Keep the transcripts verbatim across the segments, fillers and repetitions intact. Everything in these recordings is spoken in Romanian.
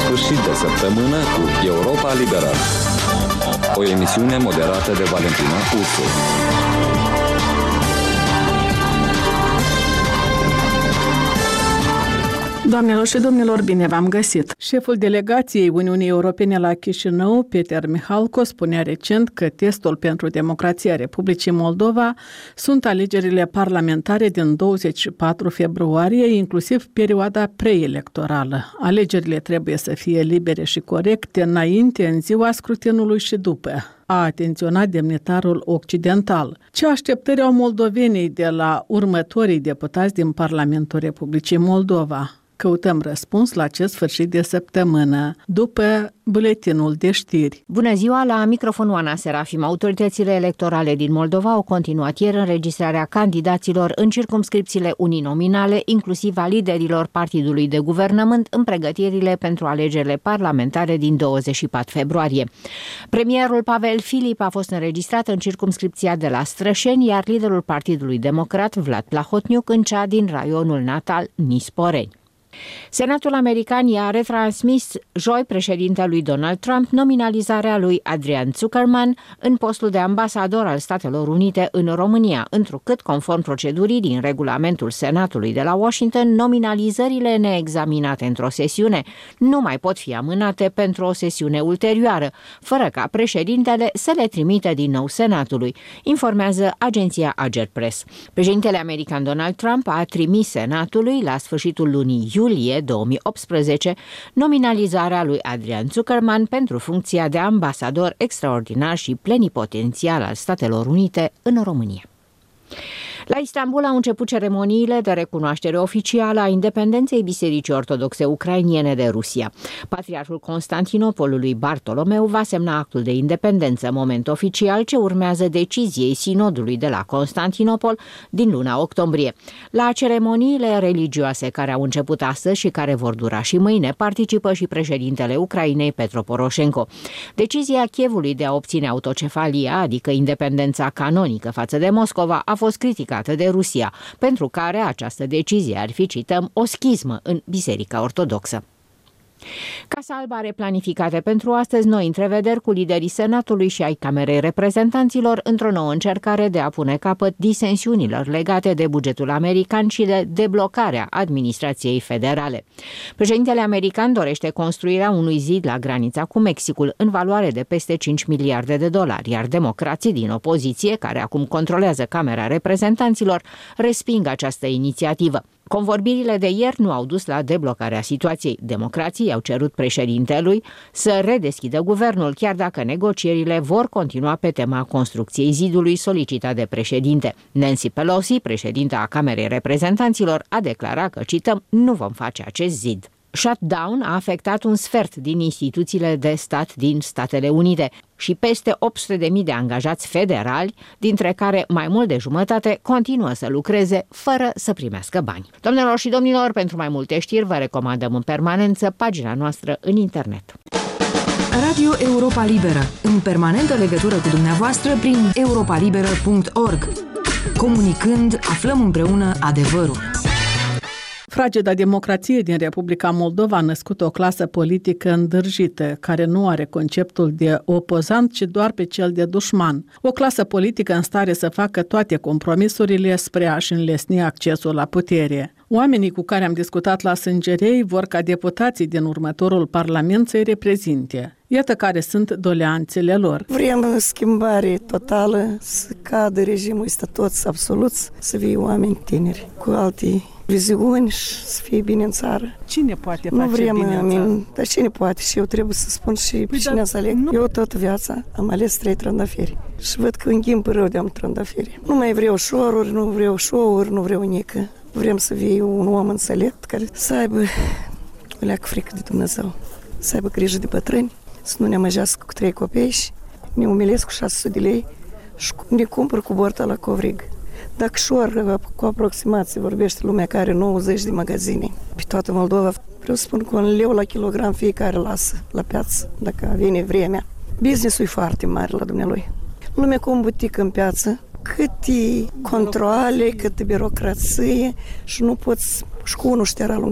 sfârșit de săptămână cu Europa Liberă. O emisiune moderată de Valentina Ursu. Doamnelor și domnilor, bine v-am găsit! Șeful delegației Uniunii Europene la Chișinău, Peter Mihalko, spunea recent că testul pentru democrația Republicii Moldova sunt alegerile parlamentare din douăzeci și patru februarie, inclusiv perioada preelectorală. Alegerile trebuie să fie libere și corecte înainte, în ziua scrutinului și după. A atenționat demnitarul occidental. Ce așteptări au moldovenii de la următorii deputați din Parlamentul Republicii Moldova? Căutăm răspuns la acest sfârșit de săptămână, după buletinul de știri. Bună ziua, la microfonul Ana Serafim. Autoritățile electorale din Moldova au continuat ieri înregistrarea candidaților în circumscripțiile uninominale, inclusiv a liderilor partidului de guvernământ, în pregătirile pentru alegerile parlamentare din douăzeci și patru februarie. Premierul Pavel Filip a fost înregistrat în circumscripția de la Strășeni, iar liderul Partidului Democrat, Vlad Plahotniuc, în cea din raionul natal Nisporeni. Senatul american i-a retransmis joi președintelui Donald Trump nominalizarea lui Adrian Zuckerman în postul de ambasador al Statelor Unite în România, întrucât, conform procedurii din regulamentul Senatului de la Washington, nominalizările neexaminate într-o sesiune nu mai pot fi amânate pentru o sesiune ulterioară, fără ca președintele să le trimită din nou Senatului, informează agenția Agert Press. Președintele american Donald Trump a trimis Senatului la sfârșitul lunii iulie două mii optsprezece nominalizarea lui Adrian Zuckerman pentru funcția de ambasador extraordinar și plenipotențial al Statelor Unite în România. La Istanbul au început ceremoniile de recunoaștere oficială a independenței Bisericii Ortodoxe Ucrainene de Rusia. Patriarhul Constantinopolului Bartolomeu va semna actul de independență, moment oficial ce urmează deciziei sinodului de la Constantinopol din luna octombrie. La ceremoniile religioase care au început astăzi și care vor dura și mâine participă și președintele Ucrainei Petro Poroșenko. Decizia Kievului de a obține autocefalia, adică independența canonică față de Moscova, a fost criticată de Rusia, pentru care această decizie ar fi, cităm, o schismă în Biserica Ortodoxă. Casa Albă are planificate pentru astăzi noi întrevederi cu liderii Senatului și ai Camerei Reprezentanților într-o nouă încercare de a pune capăt disensiunilor legate de bugetul american și de deblocarea administrației federale. Președintele american dorește construirea unui zid la granița cu Mexicul în valoare de peste cinci miliarde de dolari, iar democrații din opoziție, care acum controlează Camera Reprezentanților, resping această inițiativă. Convorbirile de ieri nu au dus la deblocarea situației. Democrații au cerut președintelui să redeschidă guvernul, chiar dacă negocierile vor continua pe tema construcției zidului solicitat de președinte. Nancy Pelosi, președinta a Camerei Reprezentanților, a declarat că, cităm, nu vom face acest zid. Shutdown a afectat un sfert din instituțiile de stat din Statele Unite și peste opt sute de mii de angajați federali, dintre care mai mult de jumătate continuă să lucreze fără să primească bani. Doamnelor și domnilor, pentru mai multe știri vă recomandăm în permanență pagina noastră în internet. Radio Europa Liberă, în permanentă legătură cu dumneavoastră prin europa liberă punct org. Comunicând, aflăm împreună adevărul. Frageda democrație din Republica Moldova a născut o clasă politică îndârjită, care nu are conceptul de opozant, ci doar pe cel de dușman. O clasă politică în stare să facă toate compromisurile spre a-și înlesni accesul la putere. Oamenii cu care am discutat la Sângerei vor ca deputații din următorul Parlament să-i reprezinte. Iată care sunt doleanțele lor. Vrem schimbare totală, să cadă regimul ăsta toți absoluți, să fie oameni tineri cu alte viziuni și să fie bine în țară. Cine poate nu face vrem, bine în țară? Dar cine poate? Și eu trebuie să spun și pe păi cine da, să aleg. Nu. Eu tot viața am ales trei trandafiri și văd că înghimpă rău de am trandafiri. Nu mai vreau șoruri, nu vreau show-uri, nu vreau nică. Vrem să fie un om înțelept care să aibă o leacă frică de Dumnezeu, să aibă grijă de bătrâni, să nu ne amăjească cu trei copii și ne umilesc cu șase sute de lei și ne cumpăr cu borta la covrig. Dacă șor cu aproximație vorbește lumea care are nouăzeci de magazine pe toată Moldova, vreau să spun că un leu la kilogram fiecare lasă la piață, dacă vine vremea. Business-ul e foarte mare la dumnealui. Lumea cu un butic în piață, câte controle, câte birocrație și nu poți, și cu unul și te-ar alunga.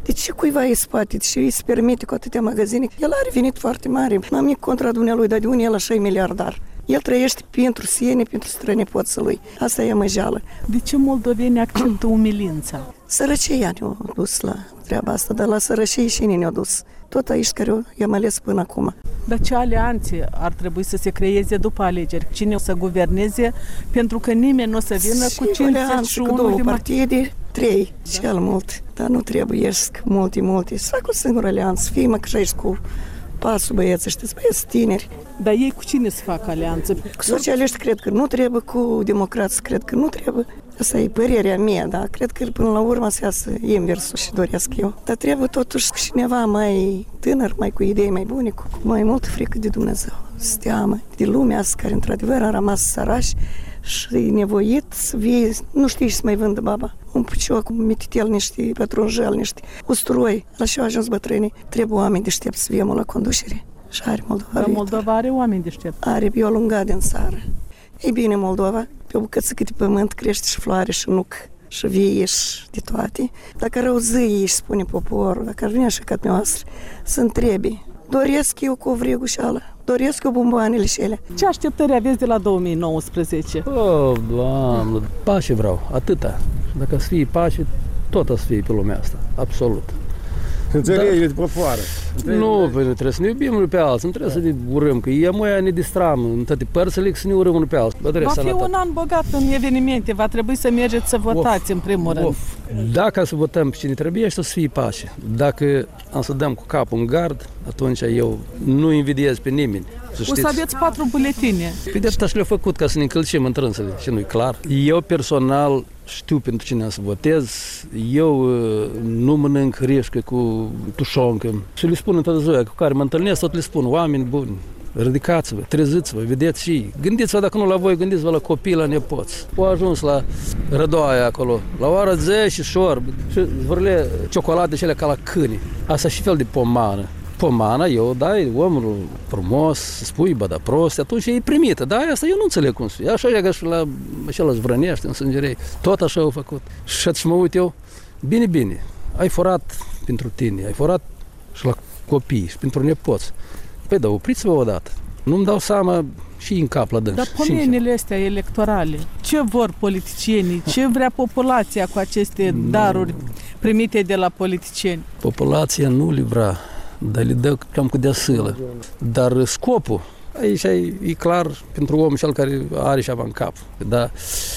De ce cuiva îi spate și îi se permite cu atâtea magazine? El are venit foarte mare. N-am nimic contra dumnealui, dar de unde el așa e miliardar? El trăiește pentru sine, pentru strănepoții lui. Asta e măjeală. De ce moldovenii acceptă umilința? Sărăcia ne-a dus la treaba asta, dar la sărăcie și ne-a dus. Tot aici care i-am ales până acum. Dar ce alianțe ar trebui să se creeze după alegeri? Cine o să guverneze? Pentru că nimeni nu o să vină cu cincizeci și unu două de partide, trei, cel mult. Dar nu trebuie multe, multe. Să fac o singură alianță, fie mă că cu pasul băieți, știți, băieți tineri. Dar ei cu cine să facă alianță? Cu socialiști cred că nu trebuie, cu democrați cred că nu trebuie. Asta e părerea mea, dar cred că până la urmă se iasă inversul și doresc eu. Dar trebuie totuși cineva mai tânăr, mai cu idei mai bune, cu mai multă frică de Dumnezeu, să teamă de lumea asta care într-adevăr a rămas sărași și e nevoit să vii, nu știi să mai vândă baba. Un pucioc, un mititel, niște pătrunjel, niște usturoi. La și-au ajuns bătrânii. Trebuie oameni deștepți să fie la conducere. Și are Moldova. Dar Moldova are oameni deștepți. Are, eu lungat din țară. Ei bine, Moldova, pe o bucățică de pământ crește și floare și nuc și vie și de toate. Dacă rău zi, își spune poporul, dacă ar veni așa ca dumneavoastră, să întrebi. Doresc eu cu vrigușeală, doresc eu bomboanele și ele. Ce așteptări aveți de la două mii nouăsprezece? Oh, Doamne, pace vreau, atâta. Dacă să fie pace, tot o să fie pe lumea asta, absolut. Înțelegere de popoară. Nu, păi, trebuie să ne iubim unul pe alții, nu trebuie să ne urâm, că e mai ne distram în toate părțile să ne urâm unul pe alții. Va fi un an bogat în evenimente, va trebui să mergeți să votați of, în primul rând. Of. Dacă să votăm pe cine trebuie, să fie pace. Dacă am să dăm cu capul în gard, atunci eu nu invidiez pe nimeni. Să o să aveți patru buletine. Pe de atâta și le-au făcut ca să ne încălcim în trânsele și nu-i clar. Eu personal știu pentru cine am să votez. Eu uh, nu mănânc rișcă cu tușoncă. Și le spun în toată ziua cu care mă întâlnesc, tot le spun, oameni buni, ridicați-vă, treziți-vă, vedeți și gândiți-vă, dacă nu la voi, gândiți-vă la copii, la nepoți. Au ajuns la Rădoaia acolo, la ora zece și șorb și zvârle ciocolate cele ca la câini. Asta și fel de pomană. Pomana, eu, da, e omul frumos, spui, bă, da, prost, atunci e primită, da, asta eu nu înțeleg cum să fie. Așa e ca și la acela zvrănește, în sângerei, tot așa au făcut. Și atunci mă uit eu, bine, bine, ai furat pentru tine, ai furat și la copii și pentru nepoți. Păi, da, opriți-vă odată. Nu-mi dau seama și în cap la dâns. Dar pomenile astea electorale, ce vor politicienii, ce vrea populația cu aceste daruri primite de la politicieni? Populația nu le vrea, dar le dă cam cu deasâlă. Dar scopul, aici e, e clar pentru omul cel care are ceva în cap. Dar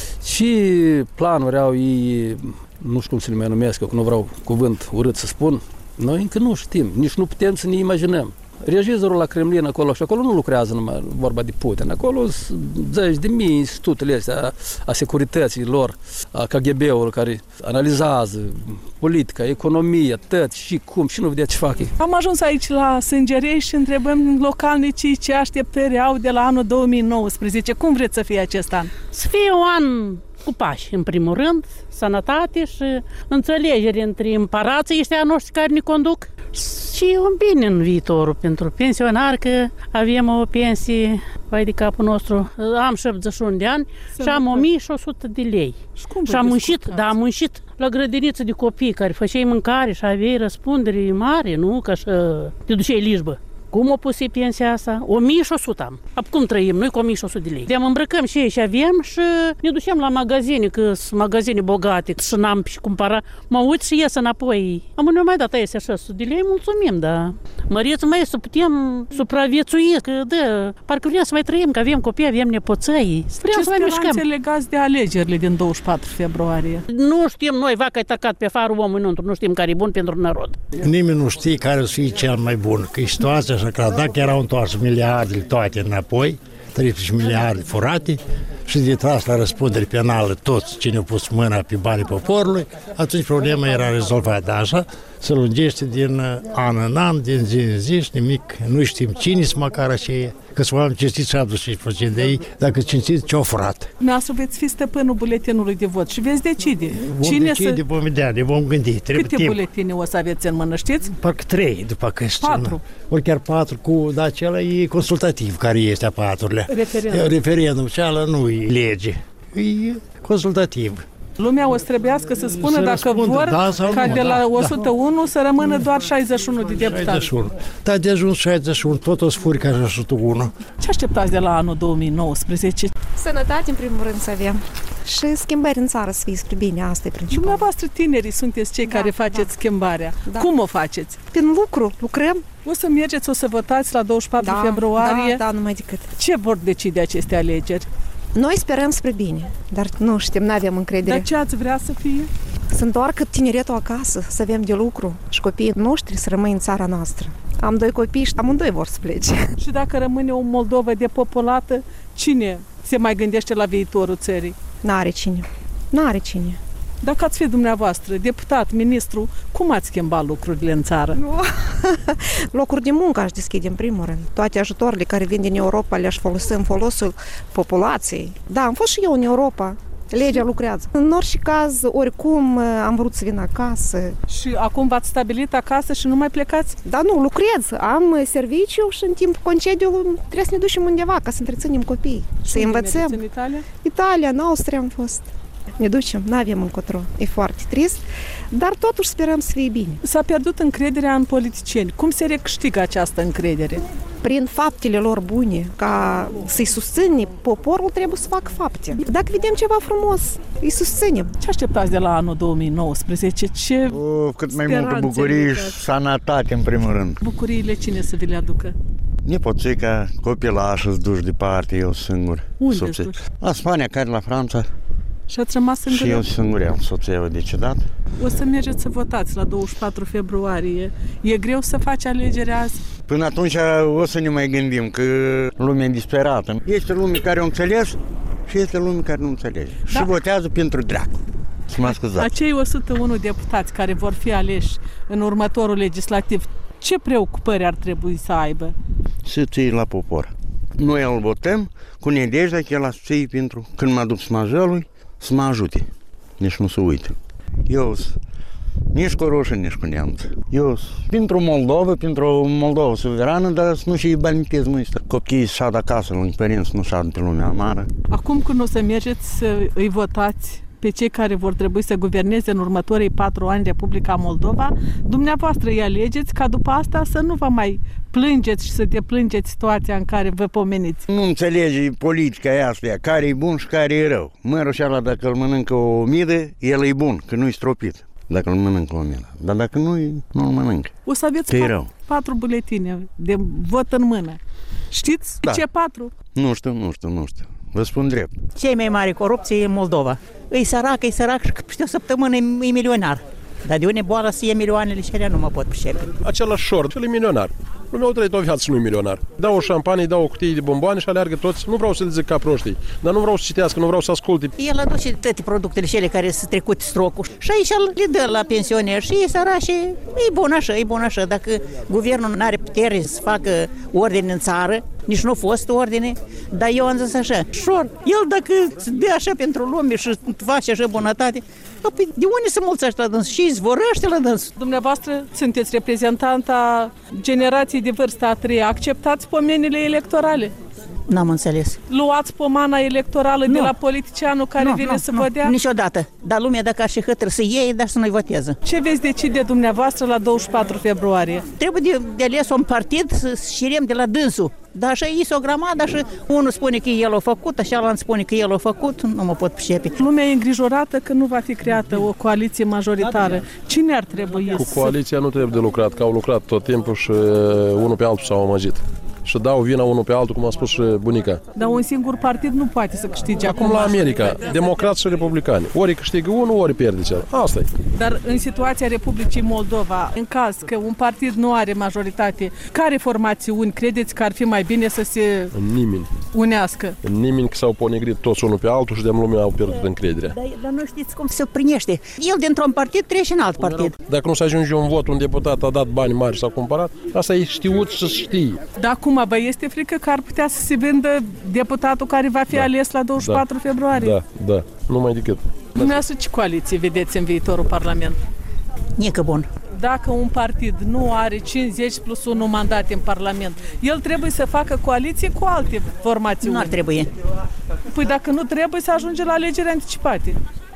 și planuri au ei, nu știu cum să le mai numesc, eu, că nu vreau cuvânt urât să spun, noi încă nu știm, nici nu putem să ne imaginăm. Regizorul la Kremlin acolo și acolo nu lucrează numai vorba de Putin, acolo sunt zeci de mii institutele astea a securității lor, a K G B-ului care analizează politica, economia, tot și cum și nu vedea ce fac ei. Am ajuns aici la Sângerei și întrebăm localnicii ce așteptări au de la anul două mii nouăsprezece. Cum vreți să fie acest an? Să fie un an cu pași, în primul rând, sănătate și înțelegere între împărații ăștia noștri care ne conduc și un bine în viitorul pentru pensionari, că avem o pensie, vai de capul nostru, am șaptezeci și unu de ani și am o mie și o sută de lei. Și, cum și am muncit, da, am muncit la grădiniță de copii care făceai mâncare și aveai răspundere mare, nu? Ca și te duceai lijbă. Cum o puse pensia asta? o mie și o sută am. Cum trăim noi cu o mie și o sută de lei? De-am îmbrăcăm și ei și avem și ne ducem la magazine, că sunt magazine bogate, și n-am și cumpăra. Mă uit și ies înapoi. Am ne mai dat aia așa sută de lei, mulțumim, da. Măriți mai să putem supraviețui, că da, parcă vrem să mai trăim, că avem copii, avem nepoțăi. Ce speranțe legați de alegerile din douăzeci și patru februarie? Nu știm noi, vaca e tăcat pe farul omului înăuntru, nu știm care e bun pentru narod. Nimeni nu știe care o să fie cel mai bun, că e situația așa că dacă erau întoarse miliardele toate înapoi, treizeci miliarde furate și de tras la răspundere penală toți cine au pus mâna pe banii poporului, atunci problema era rezolvată. Așa se lungește din an în an, din zi în zi și nimic. Nu știm cine sunt măcar aceia, că sunt oameni cinstiți șaptezeci și cinci la sută de ei, dacă cinstiți ce-au furat. Dumneavoastră veți fi stăpânul buletinului de vot și veți decide. Vom cine decide, să... vom vedea, ne vom gândi. Trebuie Câte timp. buletine o să aveți în mână, știți? Parcă trei, după că patru. Ori chiar patru, cu, dar acela e consultativ, care este a paturilea. Referendum. Referendum, cealaltă nu e lege, e consultativ. Lumea o să trebuiască să spună să dacă răspundă, vor da sau ca nu, de la da, o sută unu da. să rămână doar șaizeci și unu de deputați. șaizeci și unu. Da, de ajuns șaizeci și unu, tot o să furi ca o sută unu. Ce așteptați de la anul două mii nouăsprezece? Sănătate, în primul rând, să avem. Și schimbări în țară să fie spre bine, asta e principal. Dumneavoastră tinerii sunteți cei da, care faceți da. schimbarea. Da. Cum o faceți? Prin lucru, lucrăm. O să mergeți, o să votați la douăzeci și patru da, februarie. Da, da, numai decât. Ce vor decide aceste alegeri? Noi sperăm spre bine, dar nu știm, nu avem încredere. Dar ce ați vrea să fie? Să întoarcă tineretul acasă, să avem de lucru și copiii noștri să rămână în țara noastră. Am doi copii și amândoi vor să plece. Și dacă rămâne o Moldovă depopulată, cine se mai gândește la viitorul țării? N-are cine. N-are cine. Dacă ați fi dumneavoastră, deputat, ministru, cum ați schimba lucrurile în țară? Locuri de muncă aș deschide în primul rând. Toate ajutoarele care vin din Europa le-aș folosi în folosul populației. Da, am fost și eu în Europa. Legea lucrează. În orice caz, oricum, am vrut să vin acasă. Și acum v-ați stabilit acasă și nu mai plecați? Da, nu, lucrez. Am serviciu și în timp concediu trebuie să ne ducem undeva ca să întreținem copiii. Și să învățăm. În Italia? Italia, în Austria am fost. Ne ducem, n-avem încotro. E foarte trist, dar totuși sperăm să fie bine. S-a pierdut încrederea în politicieni. Cum se recâștigă această încredere? Prin faptele lor bune, ca să-i susține, poporul trebuie să facă fapte. Dacă vedem ceva frumos, îi susținem. Ce așteptați de la anul două mii nouăsprezece? Ce o, cât mai multă bucurie și sănătate, în primul rând. Bucuriile cine să vi le aducă? Nepoțica, copilașă-ți duci departe, eu singur. Unde duci? La Spania, care la Franța. Și ați rămas singur? Și eu singur am, soția a decedat. O să mergeți să votați la douăzeci și patru februarie. E greu să faci alegerea azi? Până atunci o să ne mai gândim, că lumea e disperată. Este lume care o înțeles și este lume care nu înțelege. Da. Și votează pentru dracu. Să mă scuzați. Acei o sută unu deputați care vor fi aleși în următorul legislativ, ce preocupări ar trebui să aibă? Să ții la popor. Noi îl votăm cu nedejdea că el a ții pentru când mă duc să mă jălui, să mă ajute, nici nu se uită. Eu nici cu roșii, nici cu neamț. Eu pentru Moldova, pentru Moldova suverană, dar să nu și banitez mâinile. Copiii să șadă acasă, lângă părinți, nu șadă pe lumea amară. Acum când o să mergeți să îi votați pe cei care vor trebui să guverneze în următorii patru ani Republica Moldova, dumneavoastră îi alegeți ca după asta să nu vă mai plângeți și să deplângeți situația în care vă pomeniți. Nu înțelege politica asta, care e bun și care e rău. Mărul și ala, dacă îl mănâncă o midă, el e bun, că nu-i stropit. Dacă îl mănâncă o midă. Dar dacă nu, nu îl mănâncă. O să aveți patru, patru buletine de vot în mână. Știți da. ce patru? Nu știu, nu știu, nu știu. Vă spun drept. Cei mai mari corupție în Moldova. E sărac, e sărac și peste o săptămână e milionar. Dar de unde boală să iei milioanele și alea nu mă pot pricepe. Același șor, el e milionar. Lumea au trăit o viață și nu e milionar. Dau o șampanie, dau o cutie de bomboane și aleargă toți. Nu vreau să le zic ca proștii, dar nu vreau să citească, nu vreau să asculte. El aduce toate productele cele care sunt trecute strocul și aici le dă la pensioneri și e sărași. E bun așa, e bun așa. Dacă guvernul nu are putere să facă ordine în țară, nici nu a fost ordine, dar eu am zis așa, șor, el dacă se dă așa pentru lume și face așa bunătate, de unde să mulți ăștia la dâns? Și izvorăște la dâns. Dumneavoastră sunteți reprezentanta generației de vârstă a treia. Acceptați pomenile electorale? N-am înțeles. Luați pomana electorală nu. de la politicianul care nu, vine nu, să nu, vă dea? Niciodată. Dar lumea dacă ar și hătără să iei, dar să nu-i voteze. Ce veți decide dumneavoastră la douăzeci și patru februarie? Trebuie de, de ales un partid să șirem de la dânsul. Dar așa e o grămadă și unul spune că el a făcut, așa altul spune că el a făcut, nu mă pot pricepe. Lumea e îngrijorată că nu va fi creată o coaliție majoritară. Cine ar trebui Cu să... coaliția nu trebuie de lucrat, că au lucrat tot timpul și unul pe altul s-au amăgit. Și dau vina unul pe altul, cum a spus și bunica. Dar un singur partid nu poate să câștige acum. Acum la America, democrați și republicani. Ori câștigă unul, ori pierde cel. Asta e. Dar în situația Republicii Moldova, în caz că un partid nu are majoritate, care formațiuni credeți că ar fi mai bine să se nimeni. unească? Nimeni, că s-au ponegrit toți unul pe altul și de lumea au pierdut încrederea. Dar, dar nu știți cum se primește. El dintr-un partid trece în alt partid. Dacă nu se ajunge un vot, un deputat a dat bani mari și s-a cumpărat, asta e știut să știe. Dar acum vă este frică că ar putea să se vândă deputatul care va fi da. ales la douăzeci și patru da. februarie? Da, da, numai decât. Dumneavoastră ce coaliție vedeți în viitorul Parlament? Nică bun. Dacă un partid nu are cincizeci plus unu mandate în Parlament, el trebuie să facă coaliție cu alte formațiuni. Nu ar trebui. Păi dacă nu trebuie, să ajunge la alegeri anticipate.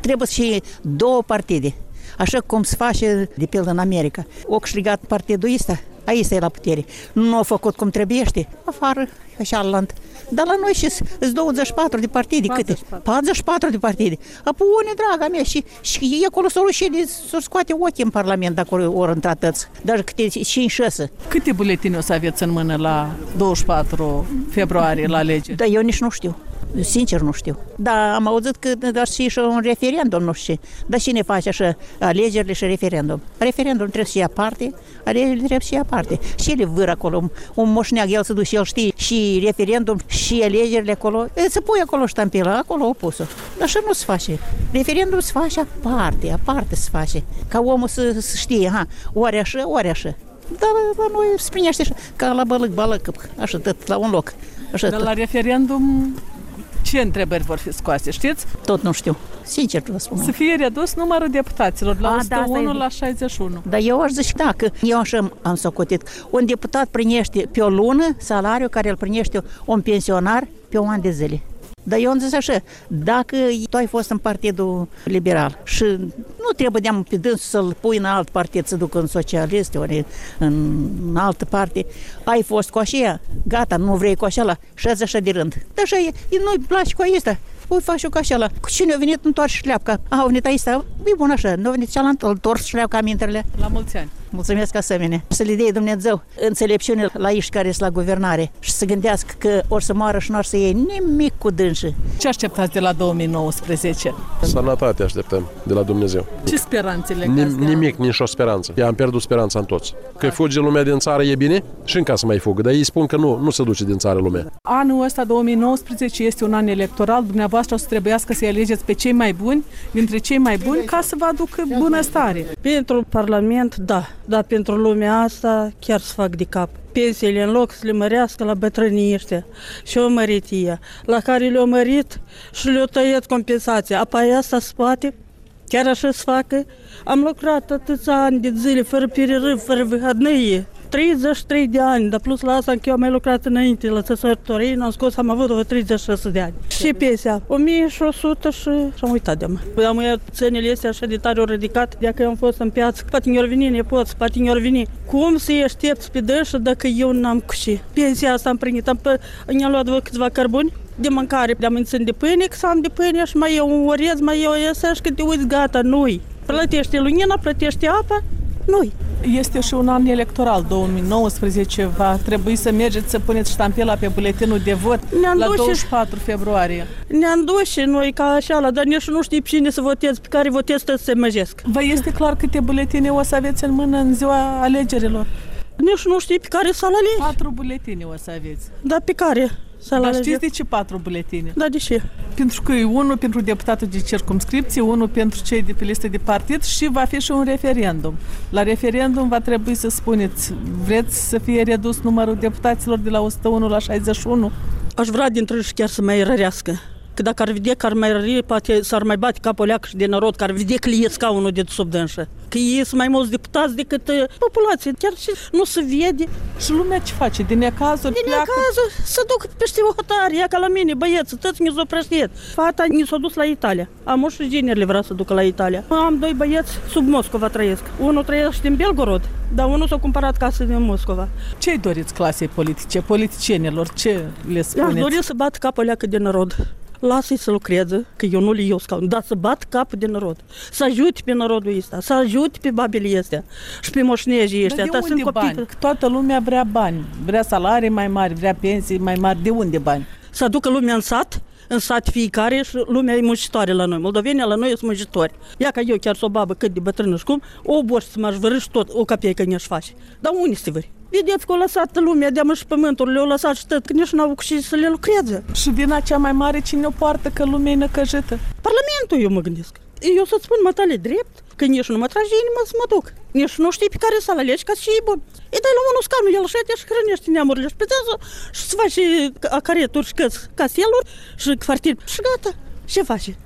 Trebuie și două partide. Așa cum se face, de pildă, în America. O câștigat partidul ăsta, aici e la putere. Nu a făcut cum trebuiește, afară, așa alant. Dar la noi și sunt douăzeci și patru de partide, câte? patruzeci și patru de partide. Apoi une, draga mea, și, și e acolo să rușine, să scoate ochii în Parlament, dacă ori intrat tăți. Dar câte cinci șase. Câte buletine o să aveți în mână la douăzeci și patru februarie, la alegeri? Da, eu nici nu știu. Sincer nu știu. Da, am auzit că ar fi și un referendum, nu știu ce. Dar cine face așa alegerile și referendum? Referendum trebuie să ia parte, alegerile trebuie să ia parte. Și ele vâr acolo, un moșneag, el se duce, el știe și referendum și alegerile acolo. Se pune acolo ștampila, acolo opusă. Dar așa nu se face. Referendum se face aparte, aparte se face. Ca omul să, să știe, ha, ori așa, ori așa. Dar la noi se primește așa, ca la bălăc, bălăc, așa tot, la un loc. Așa Dar tot. La referendum ce întrebări vor fi scoase, știți? Tot nu știu. Sincer vă spun. Să fie redus numărul deputaților la A, o sută unu da, la șaizeci și unu. Dar eu aș zice, da, că eu așa am socotit. Un deputat primește pe o lună salariul care îl primește un pensionar pe un an de zile. Dar eu am zis așa, dacă tu ai fost în Partidul Liberal și nu trebuie de-am pe dânsul să-l pui în alt partid, să ducă în socialist, ori în altă parte, ai fost cu așa, gata, nu vrei cu așa, și azi așa de rând. Dar așa e, nu-i place cu asta. Ui, faci eu ca așa. Cu cine a venit, întoarce șleapca. A, a venit aici, e bun așa, nu a venit cealaltă, îl torci șleapca amintele. La mulți ani. Mulțumesc asemenea. Să le dea Dumnezeu înțelepciune la ei care sunt la guvernare și să gândească că ori să moară și nu or să iei nimic cu dânșii. Ce așteptați de la două mii nouăsprezece? Sănătate așteptăm de la Dumnezeu. Ce speranțe le Nim- Nimic, nici o speranță. Eu am pierdut speranța în toți. Că fuge lumea din țară e bine și în casă mai fugă, dar ei spun că nu, nu se duce din țară lumea. Anul ăsta, două mii nouăsprezece, este un an electoral. Dumneavoastră o să trebuiască să-i alegeți pe cei mai buni, dintre cei mai buni, ca să vă aducă bunăstare. Pentru Parlament, da. Dar pentru lumea asta chiar să fac de cap. Pensiile în loc să le mărească la bătrânii ăștia și o măritie, la care le-au mărit și le-au tăiat compensația. Apoi asta se poate, chiar așa să facă. Am lucrat atâția ani de zile, fără pererâv, fără vihadnăie. treizeci și trei de ani, dar plus la asta încă eu am mai lucrat înainte la țăsătorii, n-am scos, am avut o treizeci și șase de ani. Și pensia, o mie și o sută și am uitat de-am. Am uitat țănile astea așa de tare au ridicat, de că am fost în piață, poate mi-or veni nepoți, poate mi-or veni. Cum să-i aștepți pe dășă dacă eu n-am cu ce? Pensia asta am primit, am, am luat vă câțiva cărbuni de mâncare, de-am înțin de pâine, că să am de pâine și mai e un orez, mai e o iesă și că te uiți, gata, nu-i. Plătește lumina, plătește apa, nu-i. Este și un an electoral, două mii nouăsprezece, va trebui să mergeți să puneți ștampila pe buletinul de vot la douăzeci și patru februarie. Ne-am dus și noi ca așa, dar nici nu știi pe cine să votezi, pe care votezi să se măjesc. Vă este clar câte buletine o să aveți în mână în ziua alegerilor? Nici nu știi pe care să-l alegi. Patru buletine o să aveți. Da, pe care? Dar știți de ce patru buletine? Da, de ce? Pentru că e unul pentru deputatul de circumscripție, unul pentru cei de pe listă de partid și va fi și un referendum. La referendum va trebui să spuneți, vreți să fie redus numărul deputaților de la o sută unu la șaizeci și unu? Aș vrea dintre și chiar să mai rărească. Că dacă ar vedea că ar mai rări, poate s-ar mai bate capul leacă și de narod, că ar vedea că le ies ca unul de sub dânșă. Că ei sunt mai mulți deputați decât uh, populație, chiar și nu se vede. Și lumea ce face? Din necazuri Din necazuri să duc peste o hotare, ia ca la mine, băieți, toți mi s-o prăștiet. Fata mi s-a dus la Italia. Am și ginerile vrea să ducă la Italia. Am doi băieți sub Moscova trăiesc. Unul trăiește în Belgorod, dar unul s-a cumpărat casă din Moscova. Ce-i doriți clasei politice, politicienilor? Ce le spuneți? Aș dori să bat capul leacă de narod. Lasă-i să lucreze, că eu nu le iau scaun, dar să bat capul de narod. Să ajute pe narodul ăsta, să ajute pe babele astea și pe moșnegii ăștia. Dar de unde bani? Că toată lumea vrea bani, vrea salarii mai mari, vrea pensii mai mari. De unde bani? Să aducă lumea în sat, în sat fiecare și lumea e muncitoare la noi. Moldovenii la noi sunt muncitori. Ia ca eu chiar s-o babă cât de bătrână și cum, o borș să m-aș vărâ și tot o capeică ne-aș face. Dar unde se vări? Vedeți că au lăsat lumea de-amă și pământul, le-au lăsat și tot, că nici n-au cu ce să le lucreze. Și vina cea mai mare cine o poartă că lumea e năcăjită? Parlamentul, eu mă gândesc. Eu să-ți spun mătale drept, că nici nu mă trage inima să mă duc. Nici nu știi pe care să-l alegi ca și e bun. Îi dai la unul scaunul, el șede și hrănește neamurile și petează și se face acareturi și caseluri și quartier și gata. Ce face?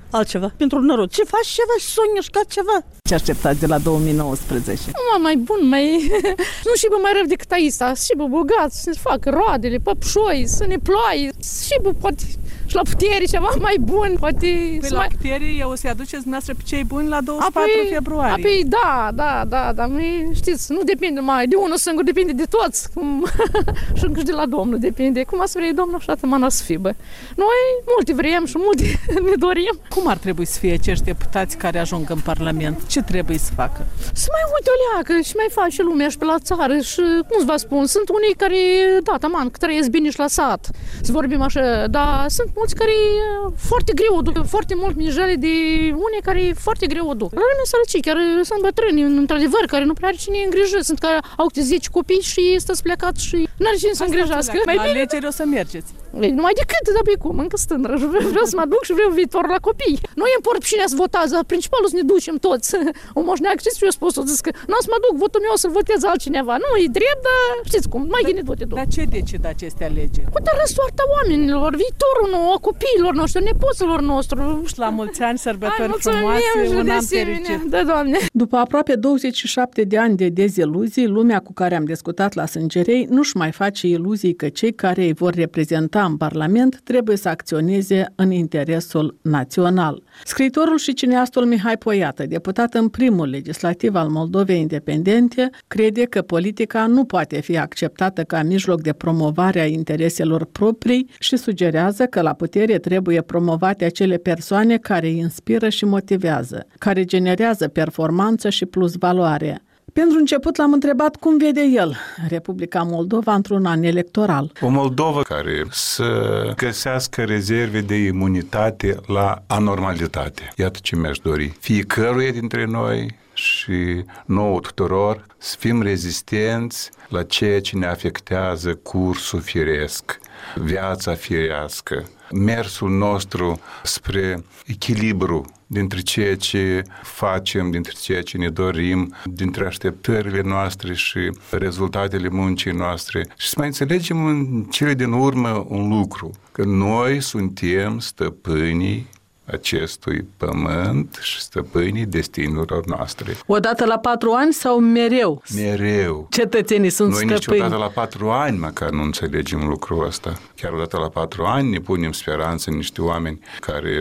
altceva pentru narod. Ce faci ceva și soniși ca ceva. Ce așteptați de la două mii nouăsprezece? Mă, mai bun, mai... nu și bă mai rău decât Aisa, și bă bogat, să ne facă roadele, păpșoi, să ne ploaie, și bă poate și la putere ceva mai bun, poate... Păi la mai... putere o să-i aduceți dumneavoastră pe cei buni la douăzeci și patru februarie. Apoi da, da, da, dar știți, nu depinde mai de unul singur, depinde de toți. Cum... și încă și de la Domnul depinde. Cum să vrei Domnul, așa mana să fie, bă. Noi multe vrem și multe ne dorim. Cum ar trebui să fie acești deputați care ajung în Parlament? Ce trebuie să facă? Să mai uite o leacă și mai face lumea și pe la țară și, cum să vă spun, sunt unii care, da, taman, că trăiesc bine și la sat, să vorbim așa, dar sunt mulți care foarte greu o duc, foarte mult mijele de unii care foarte greu o duc. La lumea sărăcii, chiar sunt bătrâni, într-adevăr, care nu prea are cine îngrijă, sunt care au câte zece copii și stăți plecat și n-are cine să îngrijească. La alegeri o să mergeți. Numai decât, dar pe cum, încă sunt tânără și vreau să mă duc și vreau viitor la copii. Noi împort cine să votează, principalul să ne ducem toți. O moșneacă, știți ce eu spus, o zis că n-o să mă duc, votul meu să votez altcineva. Nu, e drept, dar știți cum, mai gândit vote două. Dar ce decid aceste alegeri? Cu dar răsoarta oamenilor, viitorul nou, a copiilor noștri, nepoților nostru. Și la mulți ani, sărbători frumoase, un an fericit. Da, Doamne. După aproape douăzeci și șapte de ani de deziluzii, lumea cu care am discutat la Sângerei nu-și mai face iluzii că cei care îi vor reprezenta în Parlament trebuie să acționeze în interesul național. Scriitorul și cineastul Mihai Poiată, deputat în primul legislativ al Moldovei Independente, crede că politica nu poate fi acceptată ca mijloc de promovare a intereselor proprii și sugerează că la putere trebuie promovate acele persoane care îi inspiră și motivează, care generează performanță și plus valoare. Pentru început l-am întrebat cum vede el Republica Moldova într-un an electoral. O Moldovă care să găsească rezerve de imunitate la anormalitate. Iată ce mi-aș dori. Fiecăruia dintre noi și nouă tuturor să fim rezistenți la ceea ce ne afectează cursul firesc, viața firească, mersul nostru spre echilibru dintre ceea ce facem, dintre ceea ce ne dorim, dintre așteptările noastre și rezultatele muncii noastre. Și să mai înțelegem în cele din urmă un lucru, că noi suntem stăpânii acestui pământ și stăpânii destinurilor noastre. Odată la patru ani sau mereu? Mereu. Cetățenii sunt Noi stăpâni. Noi niciodată la patru ani măcar nu înțelegem lucrul ăsta. Chiar odată la patru ani ne punem speranță în niște oameni care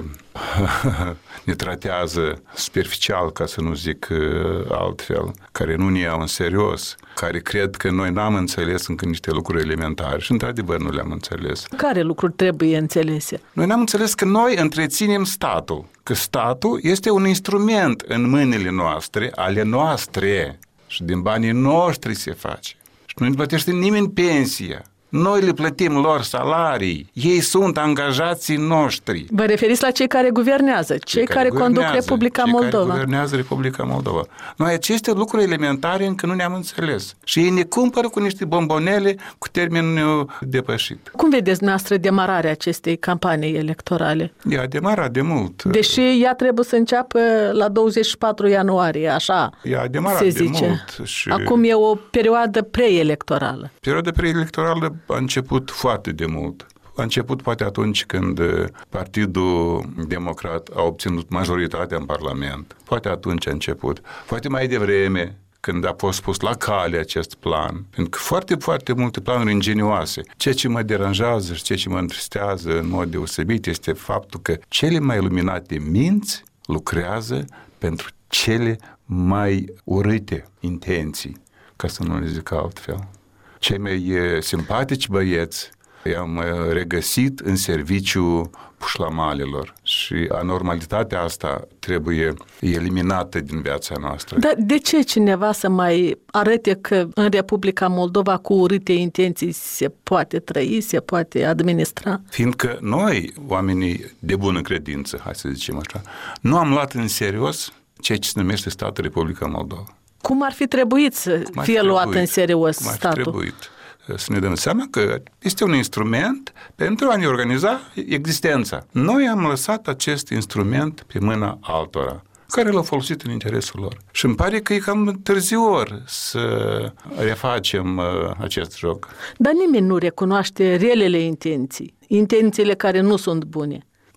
ne tratează superficial, ca să nu zic altfel, care nu ne iau în serios, care cred că noi n-am înțeles încă niște lucruri elementare și într-adevăr nu le-am înțeles. Care lucruri trebuie înțelese? Noi n-am înțeles că noi întreținem statul, că statul este un instrument în mâinile noastre, ale noastre și din banii noștri se face. Și nu ne plătește nimeni pensia. Noi le plătim lor salarii. Ei sunt angajații noștri. Vă referiți la cei care guvernează, cei, cei care, care conduc Republica cei Moldova. Care guvernează Republica Moldova. Noi aceste lucruri elementare încă nu ne-am înțeles. Și ei ne cumpără cu niște bombonele cu termen depășit. Cum vedeți noastră demararea acestei campanii electorale? Ea a demarat de mult. Deși ea trebuie să înceapă la douăzeci și patru ianuarie, așa ea a demarat se zice. De mult. Și acum e o perioadă preelectorală. Perioada preelectorală a început foarte de mult. A început poate atunci când Partidul Democrat a obținut majoritatea în Parlament. Poate atunci a început. Poate mai devreme, când a fost pus la cale acest plan. Pentru că foarte, foarte multe planuri ingenioase. Ceea ce mă deranjează și ceea ce mă întristează în mod deosebit este faptul că cele mai luminate minți lucrează pentru cele mai urâte intenții, ca să nu le zic altfel. Cei mai simpatici băieți i-am regăsit în serviciul pușlamalilor și anormalitatea asta trebuie eliminată din viața noastră. Dar de ce cineva să mai arate că în Republica Moldova cu urâte intenții se poate trăi, se poate administra? Fiindcă noi, oamenii de bună credință, hai să zicem așa, nu am luat în serios ceea ce se numește statul Republica Moldova. Cum ar fi trebuit să fie trebuit, luat în serios cum ar statul? Fi trebuit să ne dăm seama că este un instrument pentru a ne organiza existența. Noi am lăsat acest instrument pe mâna altora, care l-au folosit în interesul lor. Și îmi pare că e cam târzior să refacem uh, acest joc. Dar nimeni nu recunoaște relele intenții, intențiile care nu sunt bune.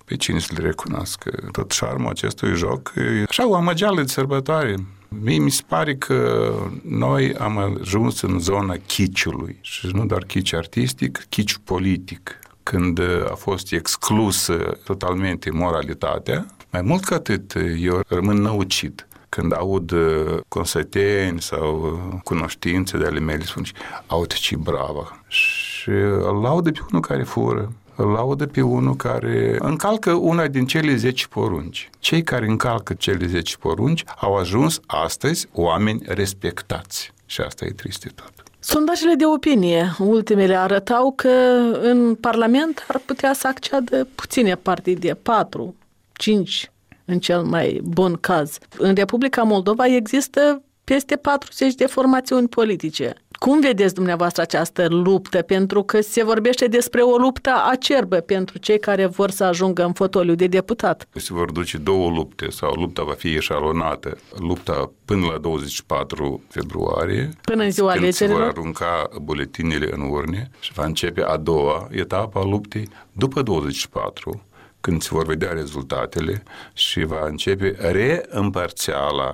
pe cine să le recunoască. Tot șarmul acestui joc e așa o amăgeală de sărbătoare. Mie mi se pare că noi am ajuns în zona chiciului și nu doar chici artistic, chici politic, când a fost exclusă totalmente moralitatea. Mai mult ca atât, eu rămân năucit când aud consăteni sau cunoștințe de ale mele, spun și aud ce bravo. Și îl laudă pe unul care fură, îl laudă pe unul care încalcă una din cele zece porunci. Cei care încalcă cele zece porunci au ajuns astăzi oameni respectați. Și asta e triste tot. Sondajele de opinie, ultimele, arătau că în Parlament ar putea să acceadă puține partide, patru, cinci, în cel mai bun caz. În Republica Moldova există peste patruzeci de formațiuni politice. Cum vedeți dumneavoastră această luptă? Pentru că se vorbește despre o luptă acerbă pentru cei care vor să ajungă în fotoliu de deputat. Se vor duce două lupte sau lupta va fi eșalonată. Lupta până la douăzeci și patru februarie, până în ziua alegerilor, se vor arunca buletinele în urne și va începe a doua etapă a luptei după douăzeci și patru, când se vor vedea rezultatele și va începe reîmpărțeala,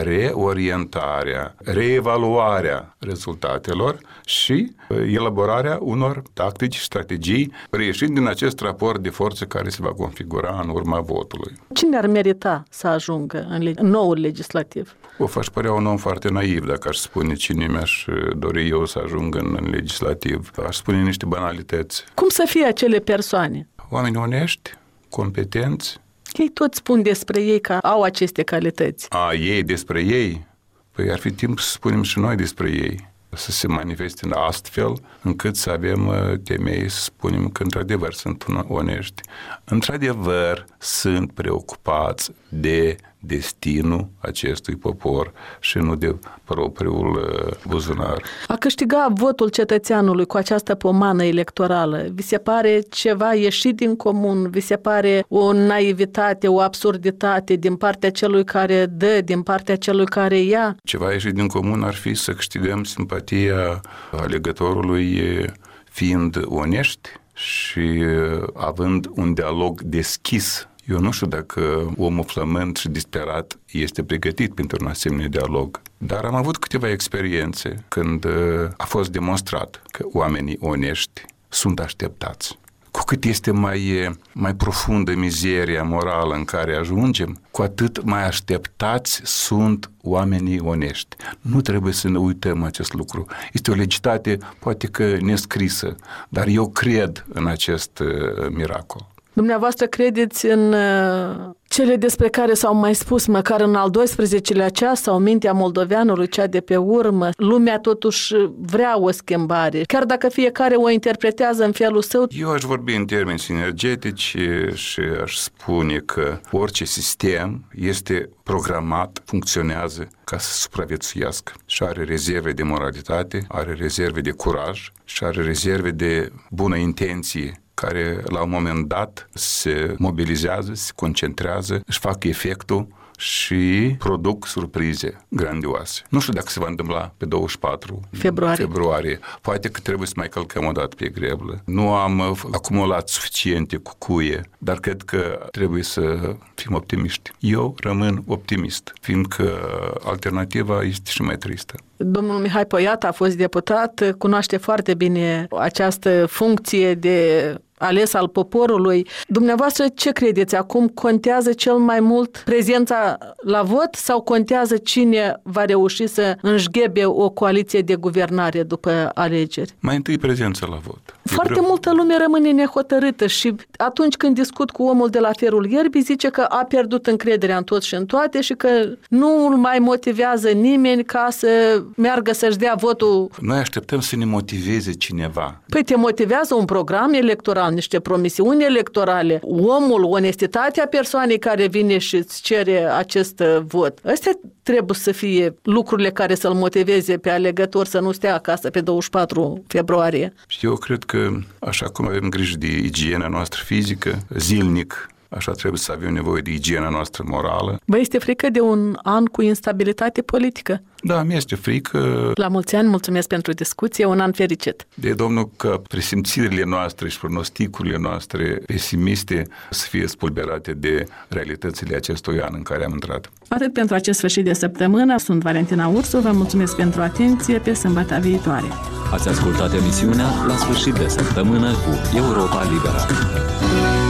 reorientarea, reevaluarea rezultatelor și elaborarea unor tactici și strategii reieșind din acest raport de forțe care se va configura în urma votului. Cine ar merita să ajungă în, leg- în noul legislativ? O aș părea un om foarte naiv dacă aș spune cine mi-aș dori eu să ajung în, în legislativ. Aș spune niște banalități. Cum să fie acele persoane? Oameni onești, competenți. Ei toți spun despre ei că au aceste calități. A, ei despre ei? Păi ar fi timp să spunem și noi despre ei. Să se manifeste astfel încât să avem temei să spunem că într-adevăr sunt onești. Într-adevăr sunt preocupați de destinul acestui popor și nu de propriul buzunar. A câștiga votul cetățeanului cu această pomană electorală, vi se pare ceva ieșit din comun? Vi se pare o naivitate, o absurditate din partea celui care dă, din partea celui care ia? Ceva ieșit din comun ar fi să câștigăm simpatia alegătorului fiind onești și având un dialog deschis. Eu nu știu dacă omul flământ și disperat este pregătit pentru un asemenea dialog, dar am avut câteva experiențe când a fost demonstrat că oamenii onești sunt așteptați. Cu cât este mai, mai profundă mizeria morală în care ajungem, cu atât mai așteptați sunt oamenii onești. Nu trebuie să ne uităm acest lucru. Este o legitate poate că nescrisă, dar eu cred în acest uh, miracol. Dumneavoastră credeți în uh, cele despre care s-au mai spus, măcar în al doisprezecelea ceas sau mintea moldoveanului, cea de pe urmă? Lumea totuși vrea o schimbare, chiar dacă fiecare o interpretează în felul său. Eu aș vorbi în termeni sinergetici și aș spune că orice sistem este programat, funcționează ca să supraviețuiască și are rezerve de moralitate, are rezerve de curaj și are rezerve de bună intenție, care la un moment dat se mobilizează, se concentrează, își fac efectul și produc surprize grandioase. Nu știu dacă se va întâmpla pe douăzeci și patru februarie. februarie. Poate că trebuie să mai călcăm o dată pe greblă. Nu am acumulat suficiente cucuie, dar cred că trebuie să fim optimiști. Eu rămân optimist, fiindcă alternativa este și mai tristă. Domnul Mihai Poiat a fost deputat, cunoaște foarte bine această funcție de ales al poporului. Dumneavoastră, ce credeți? Acum contează cel mai mult prezența la vot sau contează cine va reuși să înșghebe o coaliție de guvernare după alegeri? Mai întâi prezența la vot. Foarte vreau... multă lume rămâne nehotărâtă și atunci când discut cu omul de la ferul ierbii, zice că a pierdut încrederea în tot și în toate și că nu îl mai motivează nimeni ca să meargă să-și dea votul. Noi așteptăm să ne motiveze cineva. Păi te motivează un program electoral, niște promisiuni electorale, omul, onestitatea persoanei care vine și îți cere acest vot. Astea trebuie să fie lucrurile care să-l motiveze pe alegător să nu stea acasă pe douăzeci și patru februarie. Eu cred că, așa cum avem grijă de igiena noastră fizică, zilnic, așa trebuie să avem nevoie de igiena noastră morală. Vă este frică de un an cu instabilitate politică? Da, mi-este frică. La mulți ani, mulțumesc pentru discuție, un an fericit. De Domnul că presimțirile noastre și pronosticurile noastre pesimiste să fie spulberate de realitățile acestui an în care am intrat. Atât pentru acest sfârșit de săptămână, sunt Valentina Ursu, vă mulțumesc pentru atenție, pe sâmbătă viitoare. Ați ascultat emisiunea La sfârșit de săptămână cu Europa Liberă.